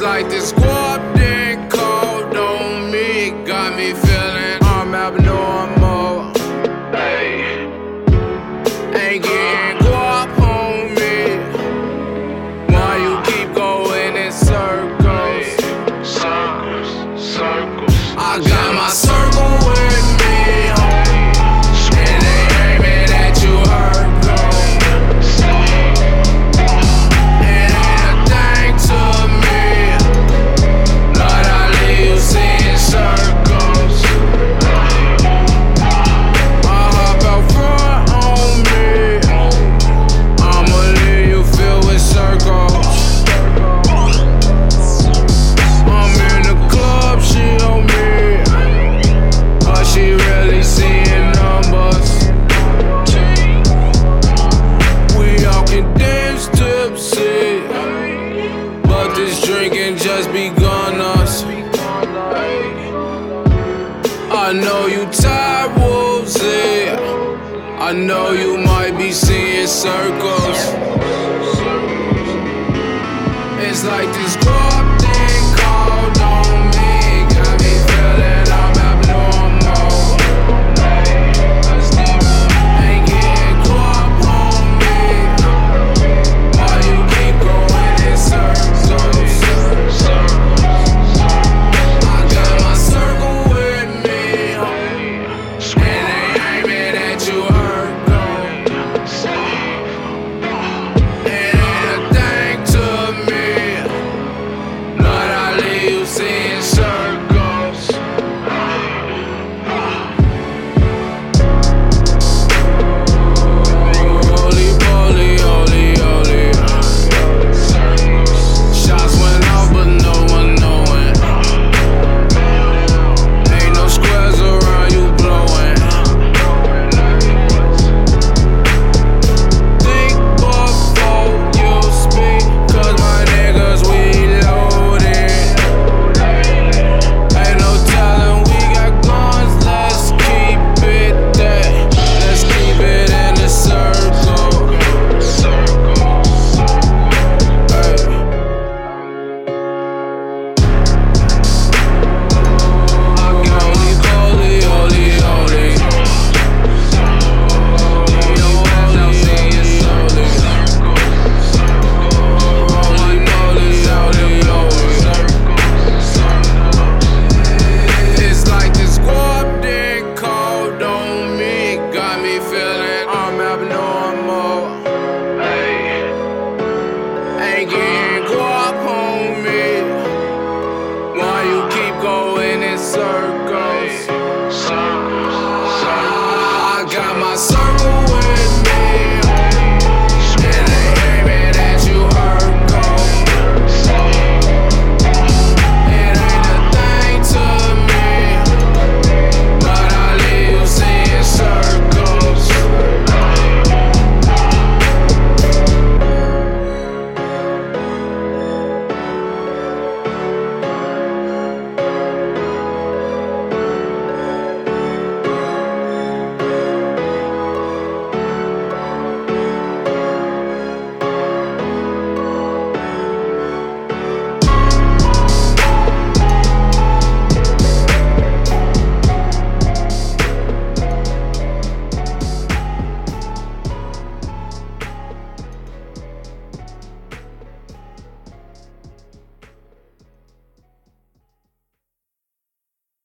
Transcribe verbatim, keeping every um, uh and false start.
like this guap then cold on me. It got me feeling I'm abnormal. Hey, ain't getting guap on me. Why you keep going in circles? Circles, circles. I got my circle with me, and they aiming at you, hurt. Drinking just begun us. I know you tired, wolves, yeah. I know you might be seeing circles. It's like this guap